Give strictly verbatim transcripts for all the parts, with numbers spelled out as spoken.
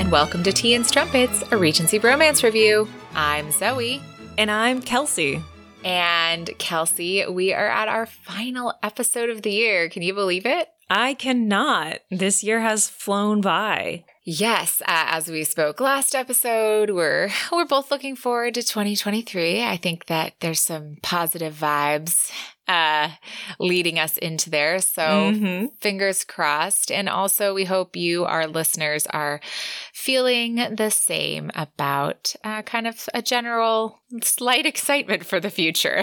and welcome to Tea and Strumpets, a Regency Bromance review. I'm Zoe. And I'm Kelsey. And Kelsey, we are at our final episode of the year. Can you believe it? I cannot. This year has flown by. Yes, uh, as we spoke last episode, we're we're both looking forward to twenty twenty-three. I think that there's some positive vibes uh, leading us into there. So mm-hmm. fingers crossed. And also we hope you, our listeners, are feeling the same about uh, kind of a general slight excitement for the future.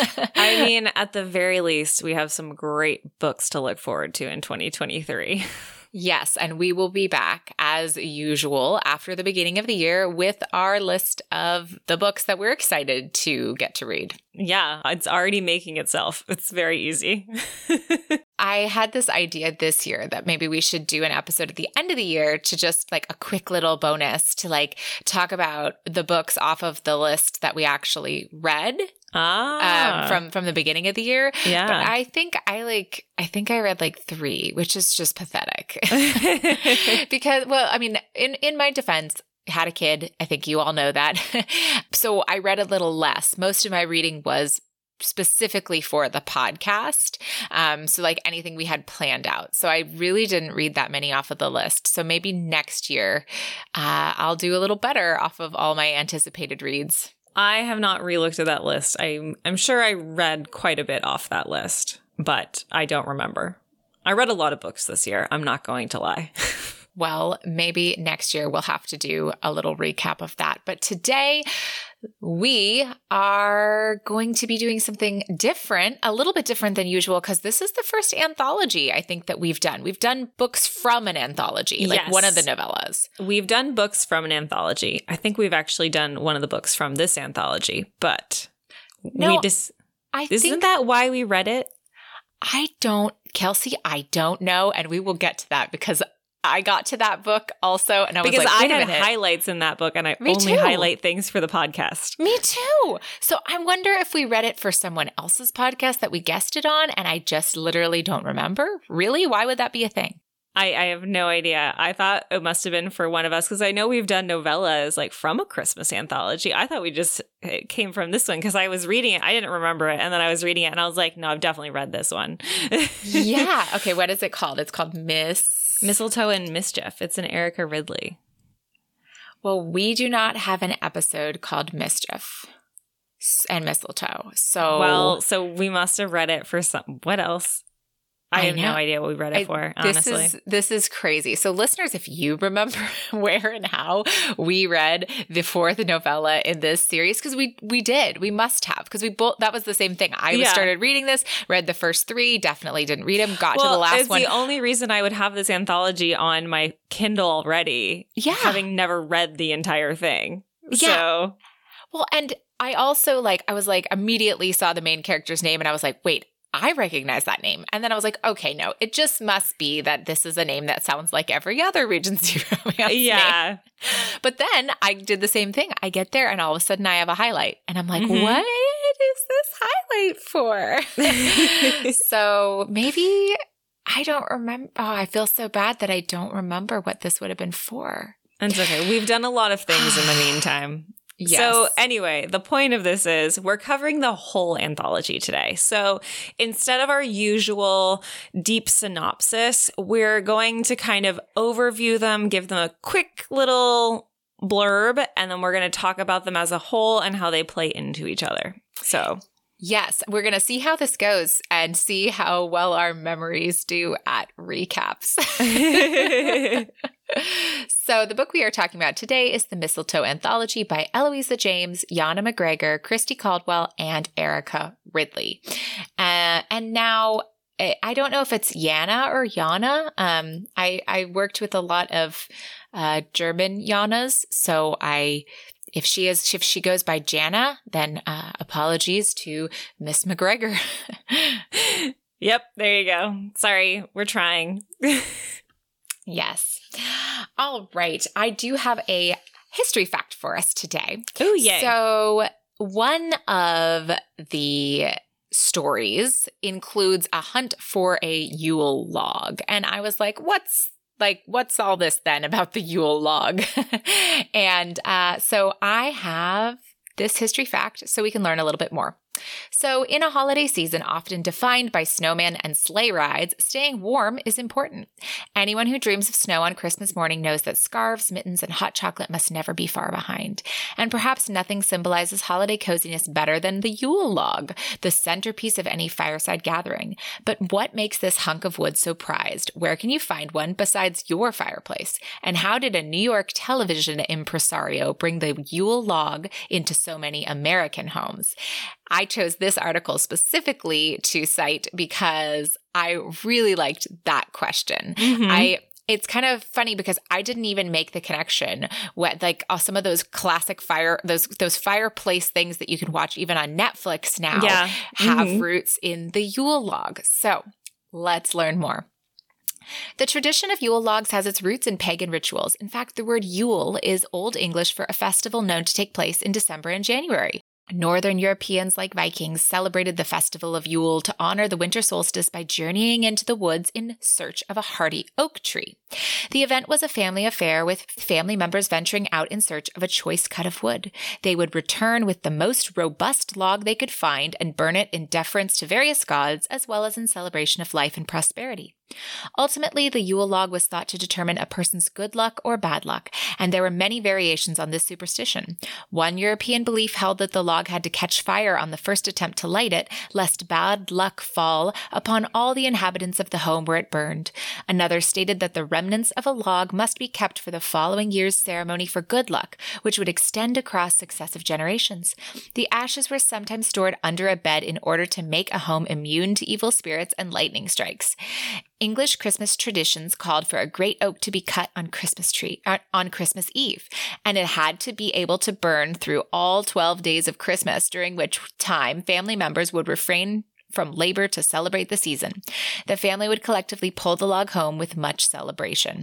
I mean, at the very least, we have some great books to look forward to in twenty twenty-three. Yes, and we will be back as usual after the beginning of the year with our list of the books that we're excited to get to read. Yeah, it's already making itself. It's very easy. I had this idea this year that maybe we should do an episode at the end of the year to just like a quick little bonus to like talk about the books off of the list that we actually read. Ah, um, from from the beginning of the year. Yeah, but I think I like I think I read like three, which is just pathetic. Because, well, I mean, in in my defense, I had a kid. I think you all know that. So I read a little less. Most of my reading was specifically for the podcast. Um, so like anything we had planned out. So I really didn't read that many off of the list. So maybe next year, uh, I'll do a little better off of all my anticipated reads. I have not relooked at that list. I'm, I'm sure I read quite a bit off that list, but I don't remember. I read a lot of books this year. I'm not going to lie. Well, maybe next year we'll have to do a little recap of that. But today we are going to be doing something different, a little bit different than usual, because this is the first anthology I think that we've done. We've done books from an anthology, like yes. one of the novellas. We've done books from an anthology. I think we've actually done one of the books from this anthology, but no, we just, I isn't think, that why we read it? I don't, Kelsey, I don't know. And we will get to that because I got to that book also, and I was because like, I wait had a minute. highlights in that book, and I Me only too. highlight things for the podcast. Me too. So I wonder if we read it for someone else's podcast that we guested on, and I just literally don't remember. Really? Why would that be a thing? I, I have no idea. I thought it must have been for one of us, because I know we've done novellas like from a Christmas anthology. I thought we just it came from this one because I was reading it. I didn't remember it. And then I was reading it and I was like, no, I've definitely read this one. Yeah. Okay. What is it called? It's called Miss... Mistletoe and Mischief. It's an Erica Ridley. Well, we do not have an episode called Mischief and Mistletoe. So, well, so we must have read it for some. What else? I, I have know. no idea what we read it I, for, honestly. This is, this is crazy. So listeners, if you remember where and how we read the fourth novella in this series, because we we did, we must have, because we both, that was the same thing. I yeah. started reading this, read the first three, definitely didn't read them, got well, to the last it's one. The only reason I would have this anthology on my Kindle already, yeah. having never read the entire thing. Yeah. So. Well, and I also like, I was like, immediately saw the main character's name and I was like, wait, I recognize that name. And then I was like, okay, no, it just must be that this is a name that sounds like every other Regency romance yeah. name. But then I did the same thing. I get there and all of a sudden I have a highlight. And I'm like, mm-hmm. what is this highlight for? So maybe I don't remember. Oh, I feel so bad that I don't remember what this would have been for. It's okay. We've done a lot of things in the meantime. Yes. So anyway, the point of this is we're covering the whole anthology today. So instead of our usual deep synopsis, we're going to kind of overview them, give them a quick little blurb, and then we're going to talk about them as a whole and how they play into each other. So yes, we're going to see how this goes and see how well our memories do at recaps. So the book we are talking about today is The Mistletoe Anthology by Eloisa James, Yana McGregor, Christy Caldwell, and Erica Ridley. Uh, and now, I don't know if it's Yana or Yana. Um, I, I worked with a lot of uh, German Yanas, so I... If she is, if she goes by Jana, then uh, apologies to Miss McGregor. Yep, there you go. Sorry, we're trying. Yes. All right. I do have a history fact for us today. Oh, yay. So one of the stories includes a hunt for a Yule log. And I was like, what's like, what's all this then about the Yule log? and uh, so I have this history fact so we can learn a little bit more. So in a holiday season often defined by snowman and sleigh rides, staying warm is important. Anyone who dreams of snow on Christmas morning knows that scarves, mittens, and hot chocolate must never be far behind. And perhaps nothing symbolizes holiday coziness better than the Yule log, the centerpiece of any fireside gathering. But what makes this hunk of wood so prized? Where can you find one besides your fireplace? And how did a New York television impresario bring the Yule log into so many American homes? I chose this article specifically to cite because I really liked that question. Mm-hmm. I It's kind of funny because I didn't even make the connection with like uh, some of those classic fire, those those fireplace things that you can watch even on Netflix now yeah. have mm-hmm. roots in the Yule log. So let's learn more. The tradition of Yule logs has its roots in pagan rituals. In fact, the word Yule is Old English for a festival known to take place in December and January. Northern Europeans, like Vikings, celebrated the festival of Yule to honor the winter solstice by journeying into the woods in search of a hardy oak tree. The event was a family affair, with family members venturing out in search of a choice cut of wood. They would return with the most robust log they could find and burn it in deference to various gods, as well as in celebration of life and prosperity. Ultimately, the Yule log was thought to determine a person's good luck or bad luck, and there were many variations on this superstition. One European belief held that the log had to catch fire on the first attempt to light it, lest bad luck fall upon all the inhabitants of the home where it burned. Another stated that the remnants of a log must be kept for the following year's ceremony for good luck, which would extend across successive generations. The ashes were sometimes stored under a bed in order to make a home immune to evil spirits and lightning strikes. English Christmas traditions called for a great oak to be cut on Christmas tree uh, on Christmas Eve, and it had to be able to burn through all twelve days of Christmas, during which time family members would refrain from labor to celebrate the season. The family would collectively pull the log home with much celebration.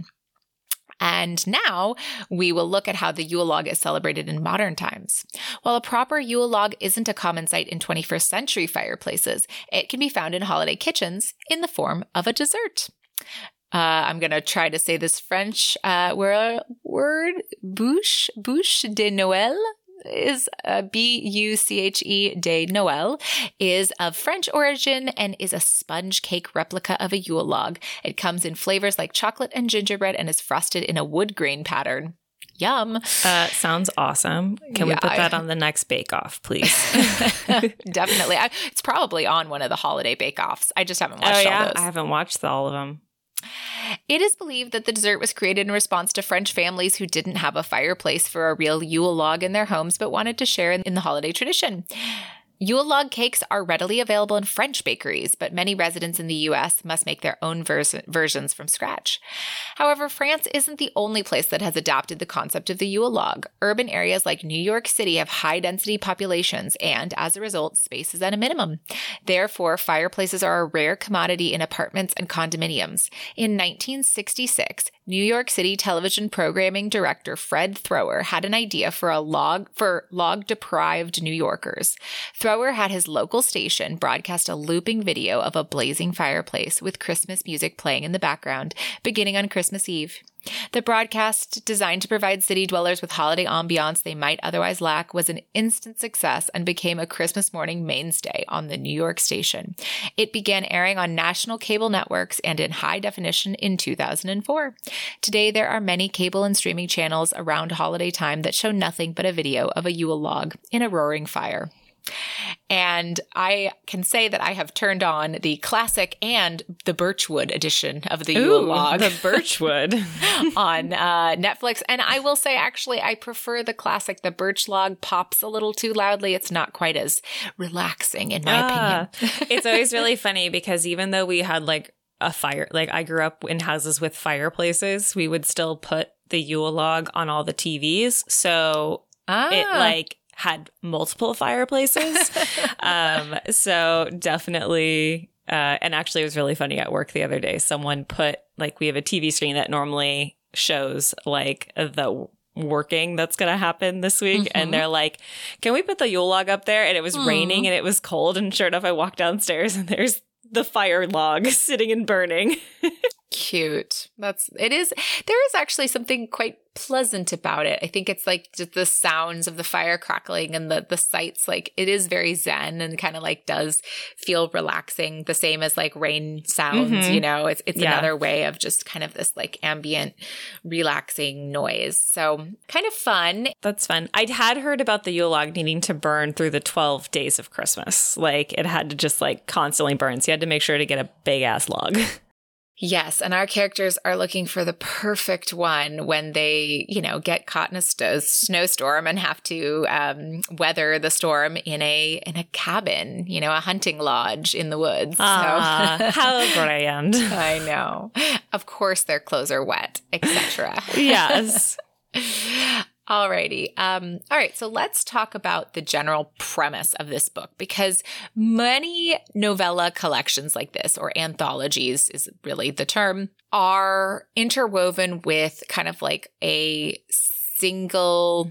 And now we will look at how the Yule log is celebrated in modern times. While a proper Yule log isn't a common sight in twenty-first century fireplaces, it can be found in holiday kitchens in the form of a dessert. Uh, I'm going to try to say this French uh, word, word bûche, bûche de Noël. is uh, B U C H E de Noël, is of French origin and is a sponge cake replica of a Yule log. It comes in flavors like chocolate and gingerbread and is frosted in a wood grain pattern. Yum. Uh, sounds awesome. Can yeah, we put that I, on the next bake-off, please? Definitely. I, it's probably on one of the holiday bake-offs. I just haven't watched oh, yeah? all those. I haven't watched all of them. It is believed that the dessert was created in response to French families who didn't have a fireplace for a real Yule log in their homes but wanted to share in the holiday tradition. Yule log cakes are readily available in French bakeries, but many residents in the U S must make their own vers- versions from scratch. However, France isn't the only place that has adopted the concept of the Yule log. Urban areas like New York City have high-density populations and, as a result, space is at a minimum. Therefore, fireplaces are a rare commodity in apartments and condominiums. In nineteen sixty-six, New York City television programming director Fred Thrower had an idea for a log for log-deprived New Yorkers. Thrower had his local station broadcast a looping video of a blazing fireplace with Christmas music playing in the background, beginning on Christmas Eve. The broadcast, designed to provide city dwellers with holiday ambiance they might otherwise lack, was an instant success and became a Christmas morning mainstay on the New York station. It began airing on national cable networks and in high definition in two thousand four. Today, there are many cable and streaming channels around holiday time that show nothing but a video of a Yule log in a roaring fire. And I can say that I have turned on the classic and the Birchwood edition of the Yule Ooh, log. The Birchwood. on uh, Netflix. And I will say, actually, I prefer the classic. The birch log pops a little too loudly. It's not quite as relaxing, in my ah, opinion. It's always really funny because even though we had like a fire, like I grew up in houses with fireplaces, we would still put the Yule log on all the T Vs. So ah. it like had multiple fireplaces. um, so definitely, uh, and actually it was really funny at work the other day. Someone put, like, we have a T V screen that normally shows like the working that's going to happen this week. Mm-hmm. And they're like, can we put the Yule log up there? And it was mm. raining and it was cold. And sure enough, I walked downstairs and there's the fire log sitting and burning. cute. That's it is there is actually something quite pleasant about it. I think it's like just the sounds of the fire crackling and the the sights, like it is very zen and kind of like does feel relaxing, the same as like rain sounds, mm-hmm. you know. It's it's yeah. another way of just kind of this like ambient relaxing noise. So kind of fun. That's fun. I had heard about the Yule log needing to burn through the twelve days of Christmas. Like it had to just like constantly burn. So you had to make sure to get a big ass log. Yes, and our characters are looking for the perfect one when they, you know, get caught in a st- snowstorm and have to um, weather the storm in a in a cabin, you know, a hunting lodge in the woods. Ah, so. How grand! I know. Of course, their clothes are wet, et cetera. Yes. Alrighty. Um, all right. So let's talk about the general premise of this book, because many novella collections like this, or anthologies is really the term, are interwoven with kind of like a single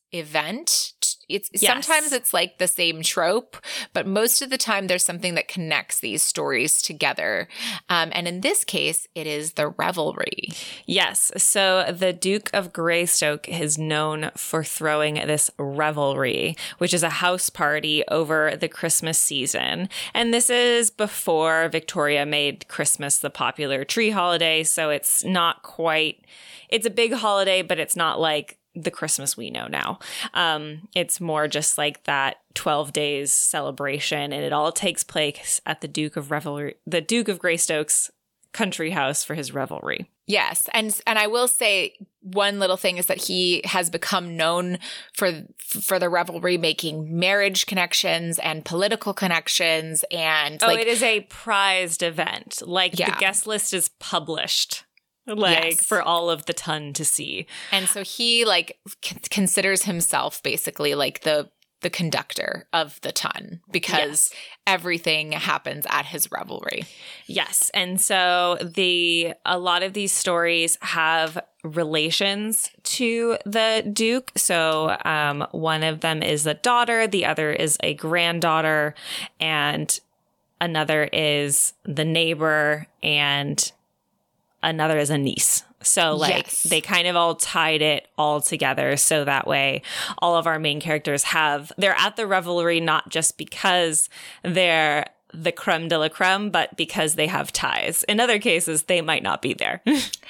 event. It's yes. Sometimes it's like the same trope, but most of the time there's something that connects these stories together. Um, and in this case, it is the revelry. Yes. So the Duke of Greystoke is known for throwing this revelry, which is a house party over the Christmas season. And this is before Victoria made Christmas the popular tree holiday. So it's not quite, it's a big holiday, but it's not like the Christmas we know now. Um, it's more just like that twelve days celebration, and it all takes place at the Duke of Revelry, the Duke of Greystoke's country house for his revelry. Yes, and and I will say one little thing is that he has become known for for the revelry making marriage connections and political connections, and oh, like, it is a prized event. Like yeah. the guest list is published. Like yes. for all of the ton to see. And so he like c- considers himself basically like the the conductor of the ton, because yes. everything happens at his revelry. Yes. And so the a lot of these stories have relations to the Duke. So um, one of them is a daughter, the other is a granddaughter, and another is the neighbor, and another is a niece. So like yes. they kind of all tied it all together. So that way all of our main characters have, they're at the revelry, not just because they're the creme de la creme, but because they have ties. In other cases, they might not be there.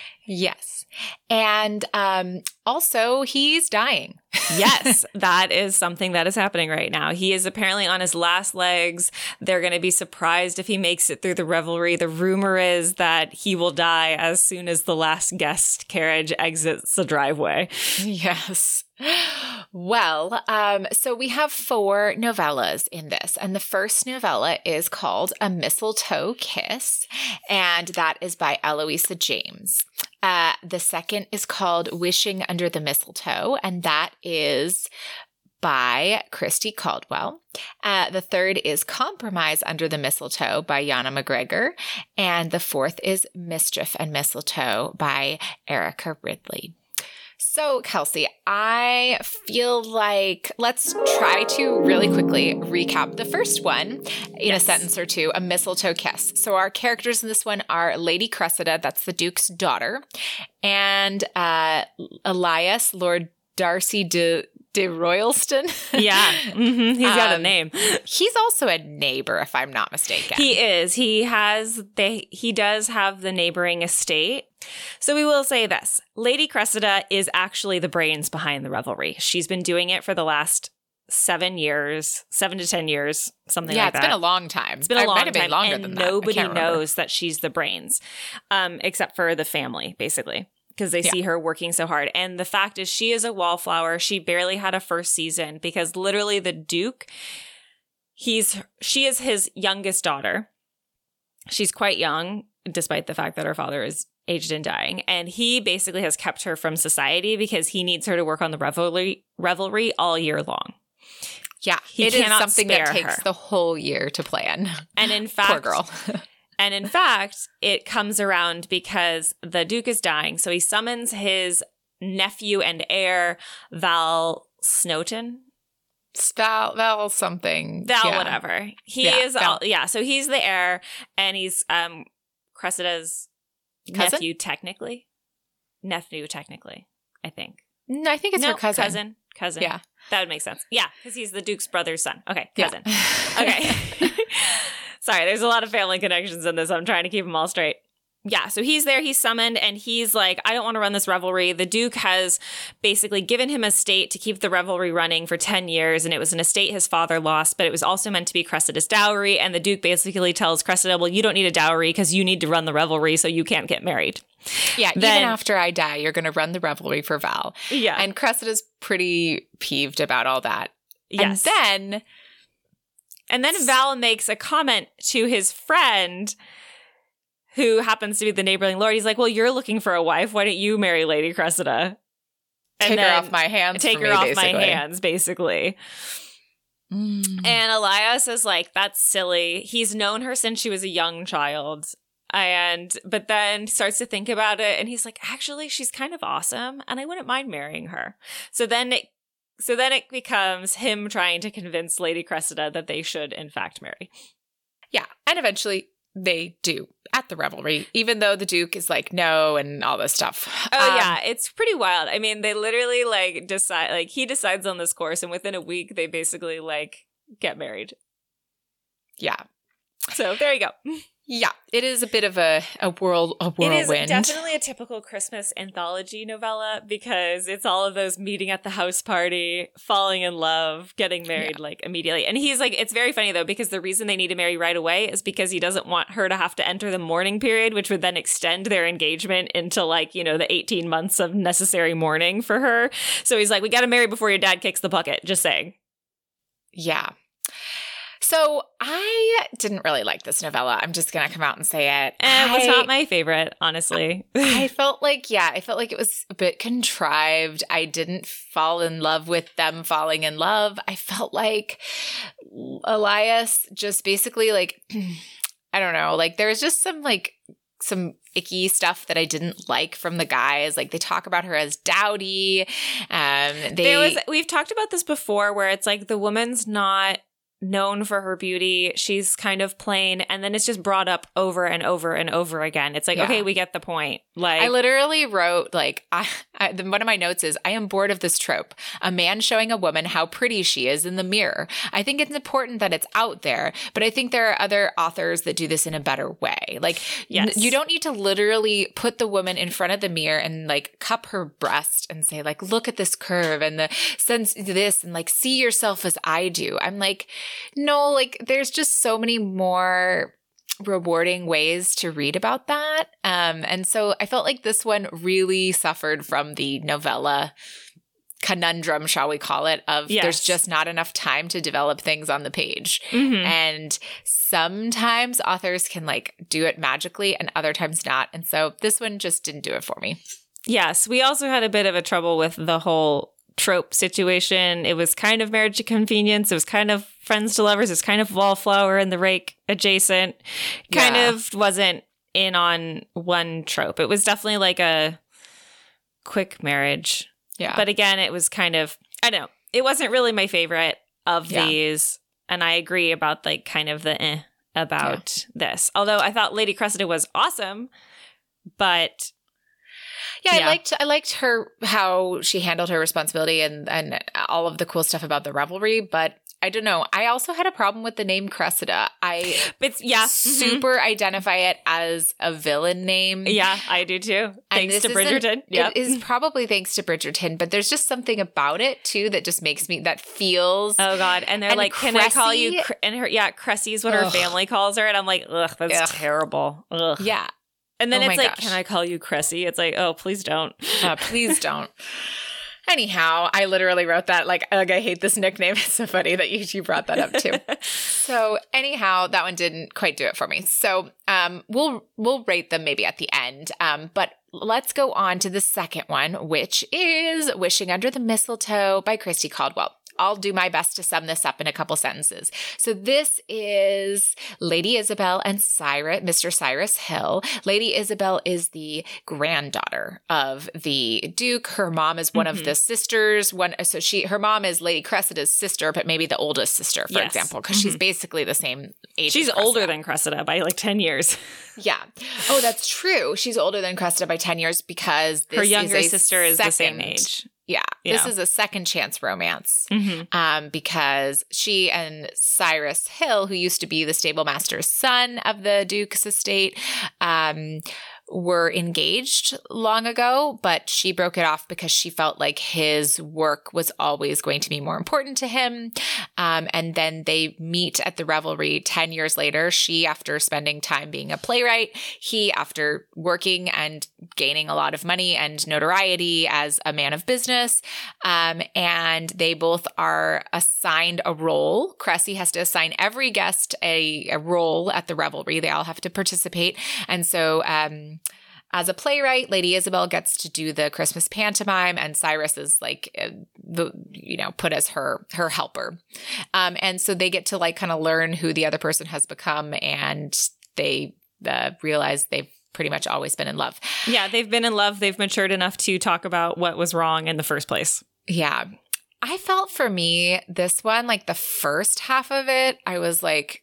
Yes. And um, also, he's dying. Yes, that is something that is happening right now. He is apparently on his last legs. They're going to be surprised if he makes it through the revelry. The rumor is that he will die as soon as the last guest carriage exits the driveway. Yes. Well, um, so we have four novellas in this, and the first novella is called A Mistletoe Kiss, and that is by Eloisa James. Uh, the second is called Wishing Under the Mistletoe, and that is by Christy Caldwell. Uh, the third is Compromise Under the Mistletoe by Yana McGregor, and the fourth is Mischief and Mistletoe by Erica Ridley. So, Kelsey, I feel like let's try to really quickly recap the first one in yes. a sentence or two, A Mistletoe Kiss. So our characters in this one are Lady Cressida, that's the Duke's daughter, and uh, Elias, Lord Darcy de, de Royalston. Yeah, mm-hmm. he's got um, a name. He's also a neighbor, if I'm not mistaken. He is. He has, they, he does have the neighboring estate. So we will say this. Lady Cressida is actually the brains behind the revelry. She's been doing it for the last seven years, seven to ten years, something yeah, like that. Yeah, it's been a long time. It's been a it long might have time. Been longer and than that. Nobody knows that she's the brains, um, except for the family, basically, because they yeah. see her working so hard. And the fact is, she is a wallflower. She barely had a first season because literally the Duke, he's she is his youngest daughter. She's quite young, despite the fact that her father is aged and dying. And he basically has kept her from society because he needs her to work on the revelry, revelry all year long. Yeah, he it is something that takes her. the whole year to plan. And in fact, poor girl. And in fact, it comes around because the Duke is dying. So he summons his nephew and heir, Val Snowton. Val, Val something. Val yeah. whatever. He yeah, is, all, yeah, so he's the heir, and he's um, Cressida's Cousin? Nephew, technically. Nephew, technically, I think. No, I think it's no, her cousin. Cousin. Cousin. Yeah. That would make sense. Yeah, because he's the Duke's brother's son. Okay, Yeah. cousin. Okay. Sorry, there's a lot of family connections in this. I'm trying to keep them all straight. Yeah, so he's there, he's summoned, and he's like, I don't want to run this revelry. The Duke has basically given him a estate to keep the revelry running for ten years, and it was an estate his father lost, but it was also meant to be Cressida's dowry, and the Duke basically tells Cressida, well, you don't need a dowry because you need to run the revelry, so you can't get married. Yeah, Then- even after I die, you're going to run the revelry for Val. Yeah. And Cressida's pretty peeved about all that. Yes. And then... And then Val makes a comment to his friend who happens to be the neighboring lord. He's like, well, you're looking for a wife. Why don't you marry Lady Cressida? And Take her then off my hands. Take for her me, off basically. my hands, basically. Mm. And Elias is like, that's silly. He's known her since she was a young child. And, but then starts to think about it. And he's like, actually, she's kind of awesome. And I wouldn't mind marrying her. So then it, so then it becomes him trying to convince Lady Cressida that they should, in fact, marry. Yeah. And eventually they do at the revelry, even though the Duke is like, no, and all this stuff. Oh, Um, yeah. It's pretty wild. I mean, they literally like decide, like he decides on this course and within a week, they basically like get married. Yeah. So there you go. Yeah. It is a bit of a, a whirl, a whirlwind. It is definitely a typical Christmas anthology novella because it's all of those meeting at the house party, falling in love, getting married Yeah. like immediately. And he's like, it's very funny though, because the reason they need to marry right away is because he doesn't want her to have to enter the mourning period, which would then extend their engagement into like, you know, the eighteen months of necessary mourning for her. So he's like, we got to marry before your dad kicks the bucket. Just saying. Yeah. So I didn't really like this novella. I'm just going to come out and say it. And it was I- not my favorite, honestly. I felt like, yeah, I felt like it was a bit contrived. I didn't fall in love with them falling in love. I felt like Elias just basically like, I don't know, like there was just some like some icky stuff that I didn't like from the guys. Like they talk about her as dowdy. Um, they, There was we've talked about this before where it's like the woman's not known for her beauty. She's kind of plain. And then it's just brought up over and over and over again. It's like, Yeah. okay, we get the point. Like, I literally wrote like I, I one of my notes is I am bored of this trope. A man showing a woman how pretty she is in the mirror. I think it's important that it's out there, but I think there are other authors that do this in a better way. Like Yes. n- you don't need to literally put the woman in front of the mirror and like cup her breast and say like, look at this curve and the sense this and like see yourself as I do. I'm like, no, like there's just so many more rewarding ways to read about that. Um, and so I felt like this one really suffered from the novella conundrum, shall we call it, of Yes. there's just not enough time to develop things on the page. mhm. And sometimes authors can like do it magically and other times not. And so this one just didn't do it for me. Yes, we also had a bit of a trouble with the whole trope situation. It was kind of marriage to convenience. It was kind of friends to lovers. It's kind of wallflower and the rake adjacent. Kind Yeah. of wasn't in on one trope. It was definitely like a quick marriage. Yeah. But again, it was kind of, I don't know, it wasn't really my favorite of Yeah. these. And I agree about like kind of the eh about this. Although I thought Lady Cressida was awesome, but Yeah, Yeah. I liked I liked her how she handled her responsibility and and all of the cool stuff about the revelry, but I don't know. I also had a problem with the name Cressida. I it's, yeah. mhm. super identify it as a villain name. Yeah, I do too. Thanks this to isn't- Bridgerton. Yeah. It is probably thanks to Bridgerton, but there's just something about it too that just makes me that feels Oh God! And they're And like, "Can I call you?" Cressy? Cr-? And her, yeah, Cressy's what her Ugh. family calls her, and I'm like, "Ugh, that's Ugh. terrible." Ugh. yeah. And then Oh it's my like, gosh. "Can I call you Cressy?" It's like, "Oh, please don't." Uh, please don't. Anyhow, I literally wrote that like, ugh, I hate this nickname. It's so funny that you, you brought that up too. So anyhow, that one didn't quite do it for me. So um, we'll we'll rate them maybe at the end. Um, but let's go on to the second one, which is Wishing Under the Mistletoe by Christy Caldwell. I'll do my best to sum this up in a couple sentences. So this is Lady Isabel and Cyrus, Mister Cyrus Hill. Lady Isabel is the granddaughter of the Duke. Her mom is one mm-hmm. of the sisters. One, so she, her mom is Lady Cressida's sister, but maybe the oldest sister, for yes. example, because mm-hmm. she's basically the same age. She's older than Cressida by like ten years. Yeah. Oh, that's true. She's older than Cressida by ten years because this her younger is sister is the same age. Yeah. yeah. This is a second chance romance mm-hmm. um, because she and Cyrus Hill, who used to be the stable master's son of the Duke's estate, um, were engaged long ago, but she broke it off because she felt like his work was always going to be more important to him. Um, and then they meet at the Revelry ten years later. She, after spending time being a playwright, he, after working and gaining a lot of money and notoriety as a man of business. Um, and they both are assigned a role. Cressy has to assign every guest a, a role at the Revelry. They all have to participate. And so, um, as a playwright, Lady Isabel gets to do the Christmas pantomime, and Cyrus is like uh, the you know put as her her helper, um, and so they get to like kind of learn who the other person has become, and they uh, realize they've pretty much always been in love. Yeah, they've been in love. They've matured enough to talk about what was wrong in the first place. Yeah, I felt for me this one, like the first half of it, I was like,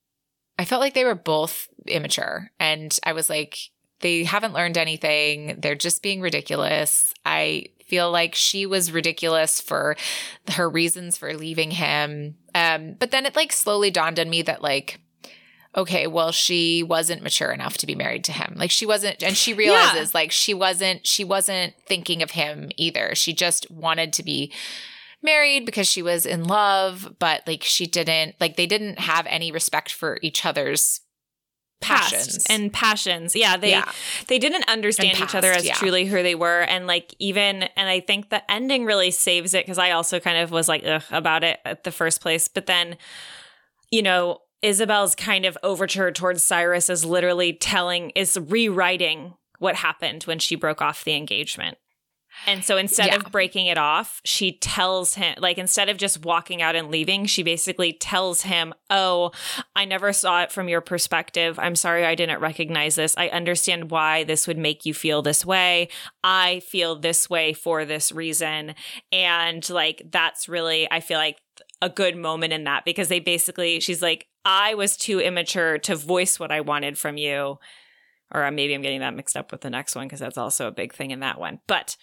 I felt like they were both immature, and I was like, they haven't learned anything. They're just being ridiculous. I feel like she was ridiculous for her reasons for leaving him. Um, but then it like slowly dawned on me that like, okay, well, she wasn't mature enough to be married to him. Like she wasn't, and she realizes yeah. like she wasn't, she wasn't thinking of him either. She just wanted to be married because she was in love, but like she didn't, like they didn't have any respect for each other's passions past and passions. Yeah. They, yeah. they didn't understand past, each other as yeah. truly who they were. And like, even, and I think the ending really saves it. Cause I also kind of was like, ugh, about it at the first place. But then, you know, Isabel's kind of overture towards Cyrus is literally telling, is rewriting what happened when she broke off the engagement. And so instead yeah. of breaking it off, she tells him, like, instead of just walking out and leaving, she basically tells him, oh, I never saw it from your perspective. I'm sorry I didn't recognize this. I understand why this would make you feel this way. I feel this way for this reason. And like, that's really, I feel like a good moment in that, because they basically, she's like, I was too immature to voice what I wanted from you. Or maybe I'm getting that mixed up with the next one, because that's also a big thing in that one. But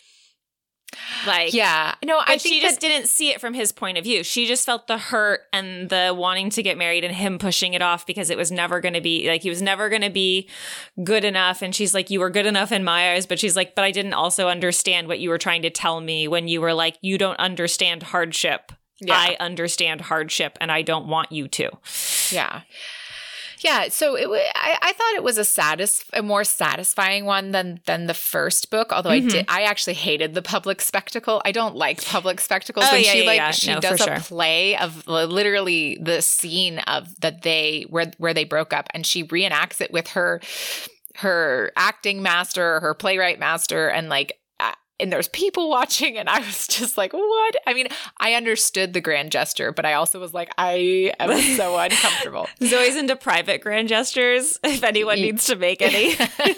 like, yeah, no, I but think she that- just didn't see it from his point of view. She just felt the hurt and the wanting to get married and him pushing it off because it was never going to be like, he was never going to be good enough. And she's like, you were good enough in my eyes. But she's like, but I didn't also understand what you were trying to tell me when you were like, you don't understand hardship. Yeah. I understand hardship and I don't want you to. Yeah. Yeah, so it w- I, I thought it was a satis- a more satisfying one than than the first book. Although mm-hmm. I did, I actually hated the public spectacle. I don't like public spectacles. Oh, when yeah, she yeah, like yeah. she no, does a sure. play of literally the scene of that they where where they broke up, and she reenacts it with her her acting master, her playwright master, and like. And there's people watching, and I was just like, what? I mean, I understood the grand gesture, but I also was like, I am so uncomfortable. Zoe's into private grand gestures, if anyone needs to make any.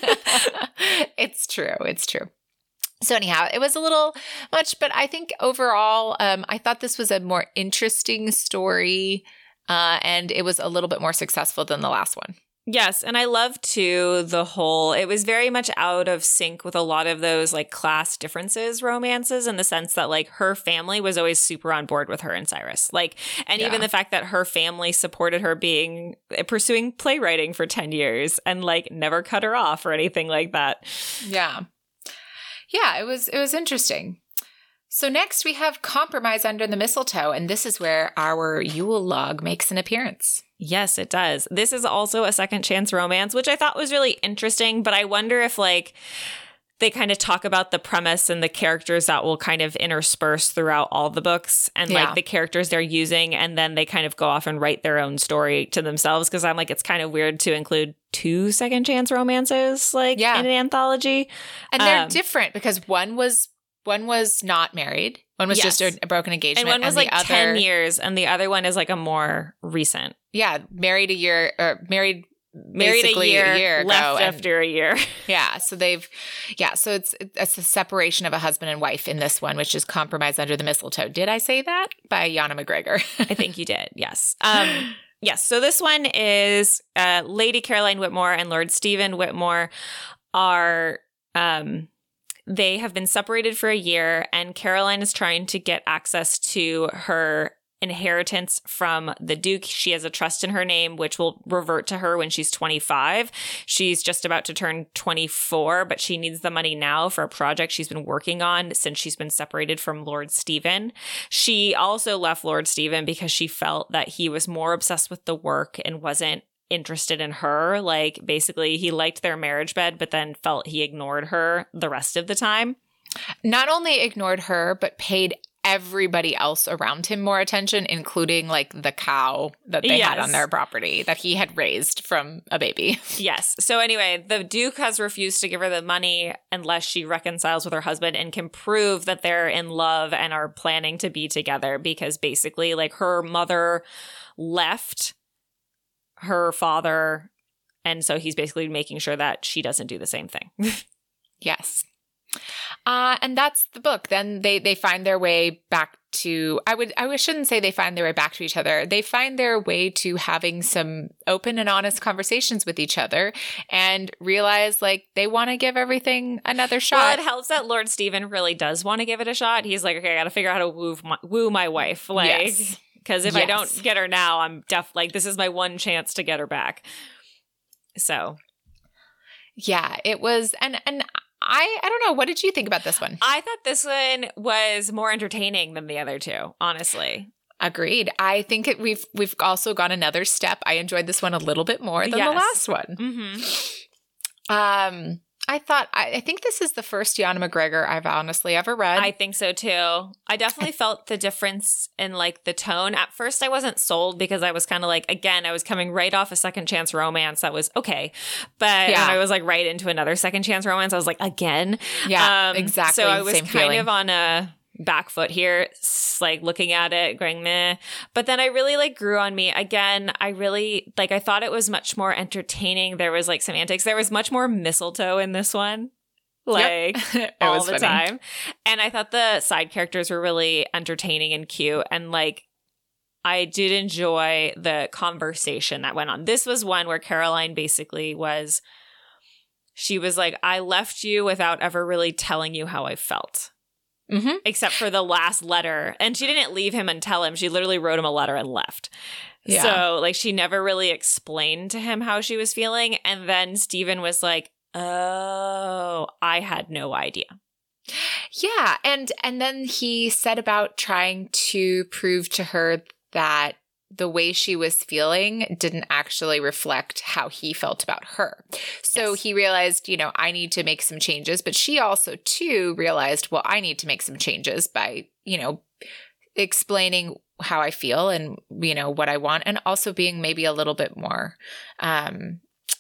It's true. It's true. So anyhow, it was a little much, but I think overall, um, I thought this was a more interesting story, uh, and it was a little bit more successful than the last one. Yes. And I love too the whole, it was very much out of sync with a lot of those like class differences romances, in the sense that like her family was always super on board with her and Cyrus. Like, and yeah. even the fact that her family supported her being pursuing playwriting for ten years and like never cut her off or anything like that. Yeah. Yeah. It was, it was interesting. So next we have Compromise Under the Mistletoe, and this is where our Yule log makes an appearance. Yes, it does. This is also a second chance romance, which I thought was really interesting, but I wonder if like they kind of talk about the premise and the characters that will kind of intersperse throughout all the books, and yeah. like the characters they're using, and then they kind of go off and write their own story to themselves, because I'm like, it's kind of weird to include two second chance romances like yeah. in an anthology. And they're um, different, because one was one was not married. One was Yes. just a, a broken engagement. And one was the like other, ten years, and the other one is like a more recent. Yeah, married a year, or married Married a basically year, a year ago. left and- after a year. Yeah, so they've, yeah, so it's it's a separation of a husband and wife in this one, which is Compromise Under the Mistletoe. Did I say that? By Yana McGregor. I think you did, yes. Um, yes, so this one is uh, Lady Caroline Whitmore and Lord Stephen Whitmore are, um, they have been separated for a year, and Caroline is trying to get access to her inheritance from the Duke. She has a trust in her name, which will revert to her when she's twenty-five. She's just about to turn twenty-four, but she needs the money now for a project she's been working on since she's been separated from Lord Stephen. She also left Lord Stephen because she felt that he was more obsessed with the work and wasn't interested in her. Like, basically, he liked their marriage bed, but then felt he ignored her the rest of the time. Not only ignored her, but paid everybody else around him more attention, including like the cow that they Yes. had on their property that he had raised from a baby. Yes. So anyway, the Duke has refused to give her the money unless she reconciles with her husband and can prove that they're in love and are planning to be together, because basically, like, her mother left her father, and so he's basically making sure that she doesn't do the same thing. Yes. Uh, and that's the book. Then they they find their way back to, I would I shouldn't say they find their way back to each other. They find their way to having some open and honest conversations with each other and realize like they want to give everything another shot. Well, it helps that Lord Stephen really does want to give it a shot. He's like, okay, I got to figure out how to woo my, woo my wife. Like, Yes. because if I Yes. don't get her now, I'm def like, this is my one chance to get her back. So Yeah, it was, and and I I don't know. What did you think about this one? I thought this one was more entertaining than the other two, honestly. Agreed. I think it, we've we've also gone another step. I enjoyed this one a little bit more than Yes. the last one. Mm-hmm. Um, I thought I, I think this is the first Yana McGregor I've honestly ever read. I think so too. I definitely felt the difference in like the tone. At first I wasn't sold because I was kind of like, again, I was coming right off a second chance romance that was okay. But Yeah. when I was like right into another second chance romance, I was like, again. yeah, Um, exactly. So I was Same kind feeling. of on a back foot here, s- like looking at it, going meh. But then I really like grew on me. Again, I really like, I thought it was much more entertaining. There was like some antics. There was much more mistletoe in this one. Like It all was the funny. time. And I thought the side characters were really entertaining and cute. And like, I did enjoy the conversation that went on. This was one where Caroline basically was, she was like, I left you without ever really telling you how I felt. Mm-hmm. Except for the last letter. And she didn't leave him and tell him. She literally wrote him a letter and left. Yeah. So, like, she never really explained to him how she was feeling. And then Stephen was like, oh, I had no idea. Yeah, and and then he set about trying to prove to her that the way she was feeling didn't actually reflect how he felt about her. So Yes. he realized, you know, I need to make some changes, but she also too realized, well, I need to make some changes by, you know, explaining how I feel and, you know, what I want, and also being maybe a little bit more um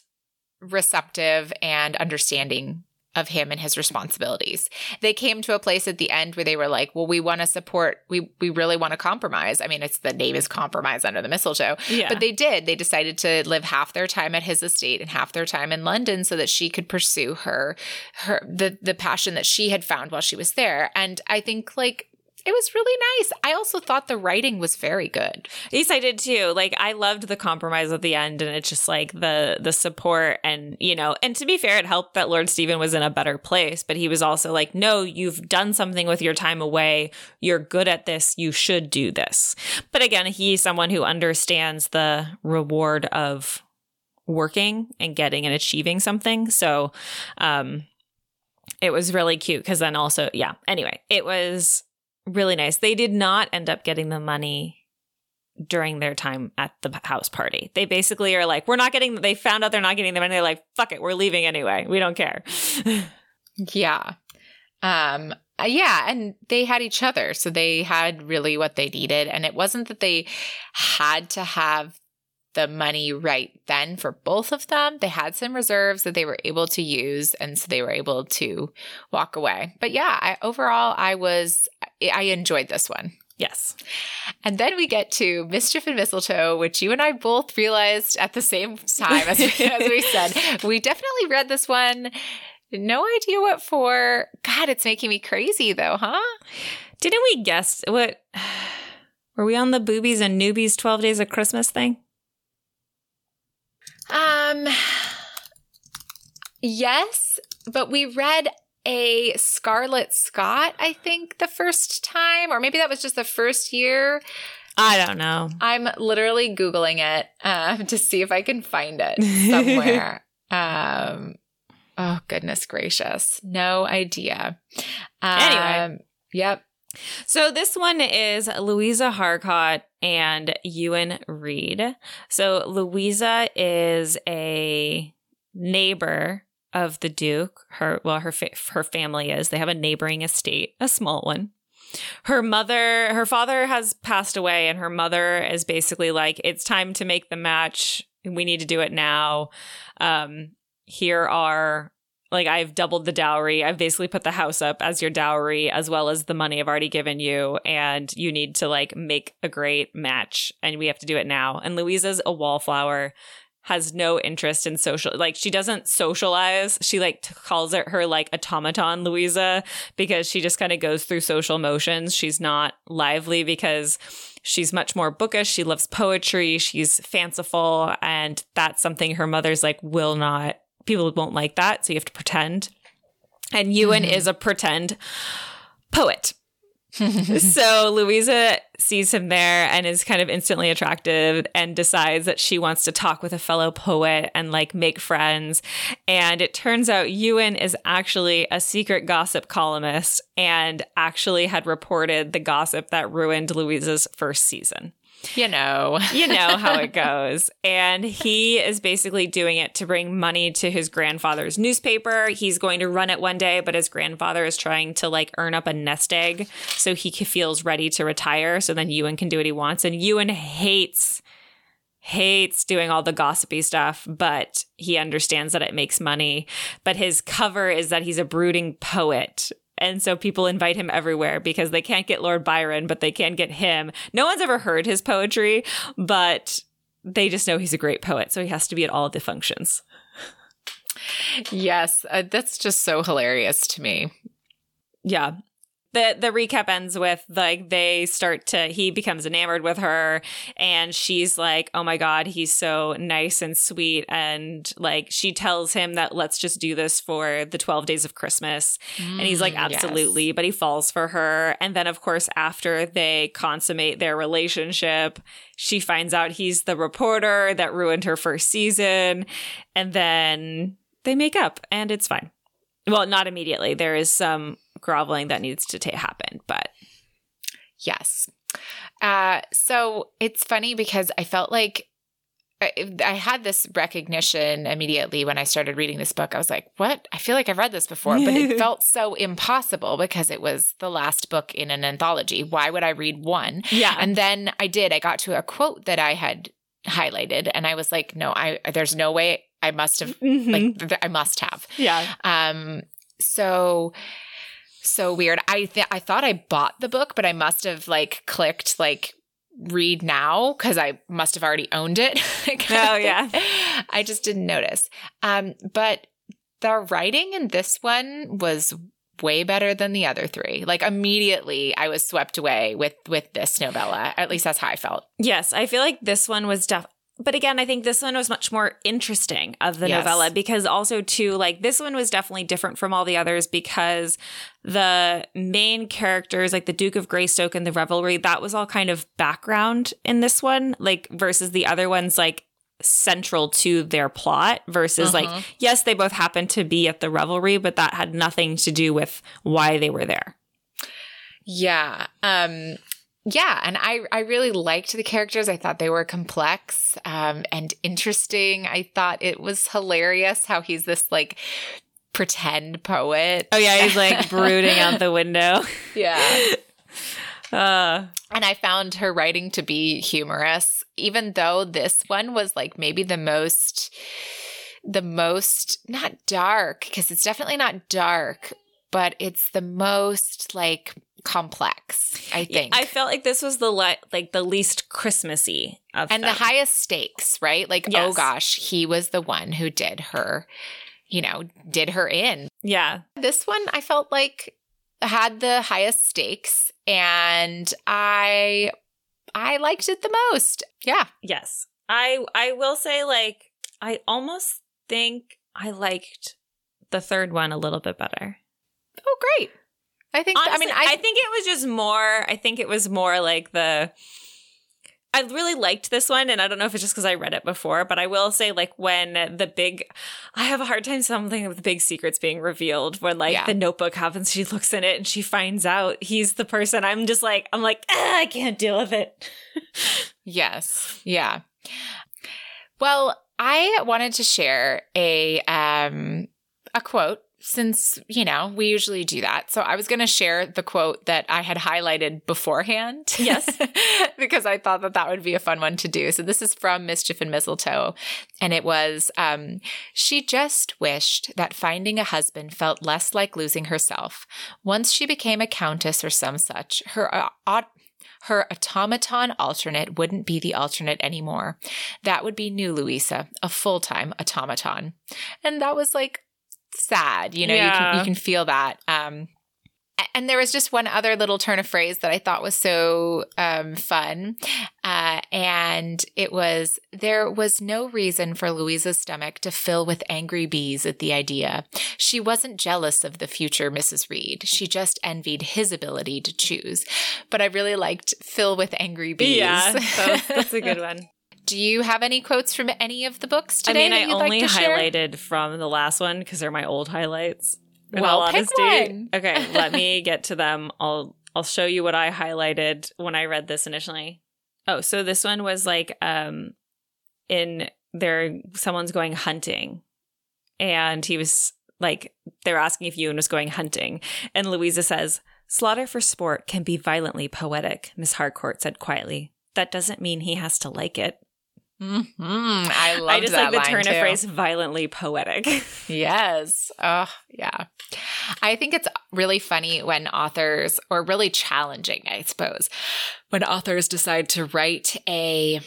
receptive and understanding of him and his responsibilities. They came to a place at the end where they were like, well, we want to support, we we really want to compromise. I mean, it's the name is Compromise Under the Mistletoe. Yeah. But they did. They decided to live half their time at his estate and half their time in London so that she could pursue her her the the passion that she had found while she was there. And I think like it was really nice. I also thought the writing was very good. Yes, I did too. Like, I loved the compromise at the end, and it's just like the the support, and you know, and to be fair, it helped that Lord Stephen was in a better place, but he was also like, no, you've done something with your time away. You're good at this. You should do this. But again, he's someone who understands the reward of working and getting and achieving something. So um, it was really cute because then also, yeah, anyway, it was really nice. They did not end up getting the money during their time at the house party. They basically are like, we're not getting, they found out they're not getting the money. They're like, fuck it, we're leaving anyway. We don't care. Yeah. Um, uh, yeah. And they had each other. So they had really what they needed. And it wasn't that they had to have the money right then for both of them. They had some reserves that they were able to use, and so they were able to walk away. But yeah, I, overall, I was I enjoyed this one. Yes. And then we get to Mischief and Mistletoe, which you and I both realized at the same time, as we, as we said. We definitely read this one. No idea what for. God, it's making me crazy though, huh? Didn't we guess what? Were we on the Boobies and Newbies twelve Days of Christmas thing? Um, yes, but we read a Scarlet Scott, I think, the first time, or maybe that was just the first year. I don't know. I'm literally Googling it um, to see if I can find it somewhere. um, oh, goodness gracious. No idea. Um, Anyway. Yep. So this one is Louisa Harcourt and Ewan Reed. So Louisa is a neighbor of the Duke. Her well, her fa- her family is. They have a neighboring estate, a small one. Her mother, her father has passed away, and her mother is basically like, it's time to make the match. We need to do it now. Um, here are, like, I've doubled the dowry. I've basically put the house up as your dowry, as well as the money I've already given you. And you need to, like, make a great match, and we have to do it now. And Louisa's a wallflower, has no interest in social, like, she doesn't socialize. She, like, t- calls it her, like, automaton Louisa, because she just kind of goes through social motions. She's not lively because she's much more bookish. She loves poetry. She's fanciful. And that's something her mother's like, will not, people won't like that. So you have to pretend. And Ewan mm-hmm. is a pretend poet. So Louisa sees him there and is kind of instantly attracted and decides that she wants to talk with a fellow poet and, like, make friends. And it turns out Ewan is actually a secret gossip columnist and actually had reported the gossip that ruined Louisa's first season. You know. You know how it goes. And he is basically doing it to bring money to his grandfather's newspaper. He's going to run it one day, but his grandfather is trying to, like, earn up a nest egg so he feels ready to retire, so then Ewan can do what he wants. And Ewan hates, hates doing all the gossipy stuff, but he understands that it makes money. But his cover is that he's a brooding poet. And so people invite him everywhere because they can't get Lord Byron, but they can get him. No one's ever heard his poetry, but they just know he's a great poet. So he has to be at all of the functions. Yes, uh, that's just so hilarious to me. Yeah. The the recap ends with, like, they start to, he becomes enamored with her, and she's like, oh my God, he's so nice and sweet. And, like, she tells him that let's just do this for the twelve days of Christmas. Mm, and he's like, absolutely. Yes. But he falls for her. And then, of course, after they consummate their relationship, she finds out he's the reporter that ruined her first season. And then they make up, and it's fine. Well, not immediately. There is some groveling that needs to ta- happen, but yes. Uh, so it's funny because I felt like I, I had this recognition immediately when I started reading this book. I was like, what? I feel like I've read this before, but it felt so impossible because it was the last book in an anthology. Why would I read one? Yeah. And then I did. I got to a quote that I had highlighted, and I was like, no, I there's no way I must have, mm-hmm. like, th- I must have. Yeah. Um. So... So weird. I th- I thought I bought the book, but I must have, like, clicked, like, read now because I must have already owned it. Oh, yeah. I just didn't notice. Um, but the writing in this one was way better than the other three. Like, immediately I was swept away with, with this novella. At least that's how I felt. Yes. I feel like this one was definitely. But again, I think this one was much more interesting of the yes. novella because also, too, like, this one was definitely different from all the others because the main characters, like the Duke of Greystoke and the Revelry, that was all kind of background in this one, like, versus the other ones, like, central to their plot versus, uh-huh. like, yes, they both happened to be at the Revelry, but that had nothing to do with why they were there. Yeah. Um Yeah, and I, I really liked the characters. I thought they were complex um, and interesting. I thought it was hilarious how he's this, like, pretend poet. Oh, yeah, he's, like, brooding out the window. Yeah. Uh, and I found her writing to be humorous, even though this one was like maybe the most, the most, not dark, because it's definitely not dark, but it's the most like complex, I think. I felt like this was the le- like the least Christmassy of and them. the highest stakes, right? Like, Yes. oh gosh, he was the one who did her, you know, did her in. Yeah. This one I felt like had the highest stakes, and I I liked it the most. Yeah. Yes. I I will say, like, I almost think I liked the third one a little bit better. Oh, great. I think, Honestly, I mean, I, I think it was just more, I think it was more like the, I really liked this one, and I don't know if it's just because I read it before, but I will say, like, when the big, I have a hard time something with the big secrets being revealed, when, like, Yeah. the notebook happens, she looks in it, and she finds out he's the person. I'm just like, I'm like, ah, I can't deal with it. yes. Yeah. Well, I wanted to share a, um, a quote, since, you know, we usually do that. So I was going to share the quote that I had highlighted beforehand. Yes. because I thought that that would be a fun one to do. So this is from Mischief and Mistletoe. And it was, um, she just wished that finding a husband felt less like losing herself. Once she became a countess or some such, her uh, aut- her automaton alternate wouldn't be the alternate anymore. That would be new Louisa, a full-time automaton. And that was like, sad, you know, Yeah. you can you can feel that. Um, and there was just one other little turn of phrase that I thought was so um, fun, uh, and it was, there was no reason for Louisa's stomach to fill with angry bees at the idea. She wasn't jealous of the future Missus Reed. She just envied his ability to choose. But I really liked fill with angry bees. Yeah, that's, that's a good one. Do you have any quotes from any of the books today? I mean, that I you'd only like to share? highlighted from the last one because they're my old highlights. In Well, all pick honesty. one. Okay, let me get to them. I'll I'll show you what I highlighted when I read this initially. Oh, so this one was like um in there someone's going hunting, and he was like, they're asking if Ewan was going hunting, and Louisa says, "Slaughter for sport can be violently poetic," Miss Harcourt said quietly. "That doesn't mean he has to like it." Mm-hmm. I love I just that like the line turn too. of phrase violently poetic. Yes. Oh, yeah. I think it's really funny when authors, or really challenging, I suppose, when authors decide to write a